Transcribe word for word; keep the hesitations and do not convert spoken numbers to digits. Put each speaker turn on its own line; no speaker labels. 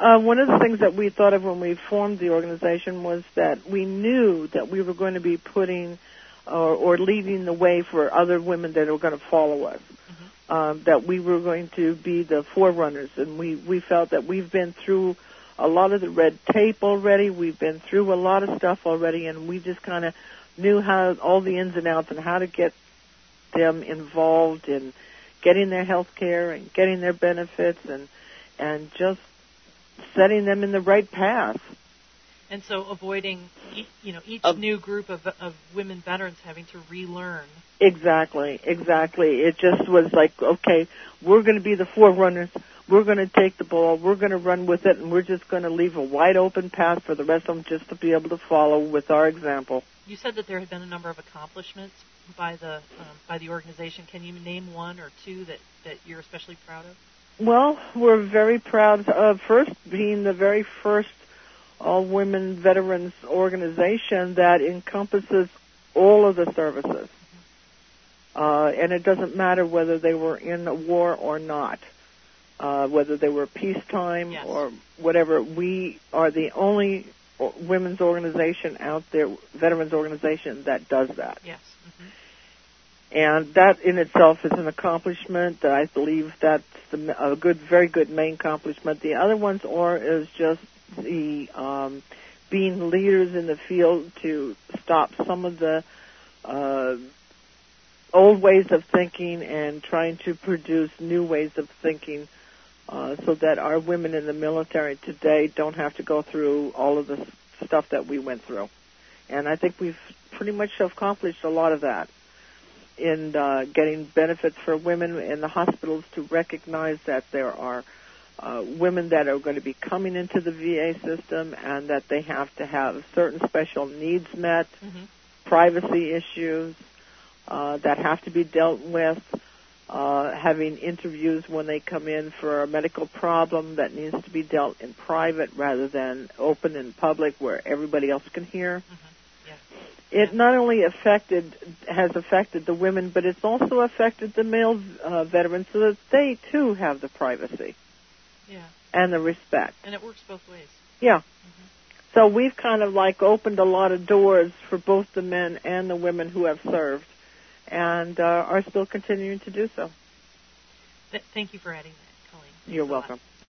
uh, one of the things that we thought of when we formed the organization was that we knew that we were going to be putting or, or leading the way for other women that were going to follow us. Mm-hmm. Um, that we were going to be the forerunners, and we, we felt that we've been through a lot of the red tape already. We've been through a lot of stuff already, and we just kind of knew how all the ins and outs and how to get them involved in getting their health care and getting their benefits and and just setting them in the right path.
And so avoiding, you know, each uh, new group of, of women veterans having to relearn.
Exactly, exactly. It just was like, okay, we're going to be the forerunners. We're going to take the ball. We're going to run with it, and we're just going to leave a wide open path for the rest of them just to be able to follow with our example.
You said that there had been a number of accomplishments by the um, by the organization. Can you name one or two that, that you're especially proud of?
Well, we're very proud of first being the very first all-women veterans organization that encompasses all of the services. Uh, and it doesn't matter whether they were in a war or not, uh, whether they were peacetime
yes.
or whatever. We are the only women's organization out there, veterans organization, that does that.
Yes. Mm-hmm.
And that in itself is an accomplishment. I believe that's the, a good, very good main accomplishment. The other ones are is just the um, being leaders in the field to stop some of the uh, old ways of thinking and trying to produce new ways of thinking uh, so that our women in the military today don't have to go through all of the stuff that we went through. And I think we've pretty much accomplished a lot of that in uh, getting benefits for women in the hospitals to recognize that there are uh, women that are going to be coming into the V A system and that they have to have certain special needs met, mm-hmm. privacy issues uh, that have to be dealt with, uh, having interviews when they come in for a medical problem that needs to be dealt in private rather than open in public where everybody else can hear.
Mm-hmm. Yeah.
It not only affected, has affected the women, but it's also affected the male uh, veterans so that they, too, have the privacy
yeah.
and the respect.
And it works both ways.
Yeah.
Mm-hmm. So
we've kind of like opened a lot of doors for both the men and the women who have served and uh, are still continuing to do so.
Th- thank you for adding that, Colleen. Thanks
You're welcome.
Lot.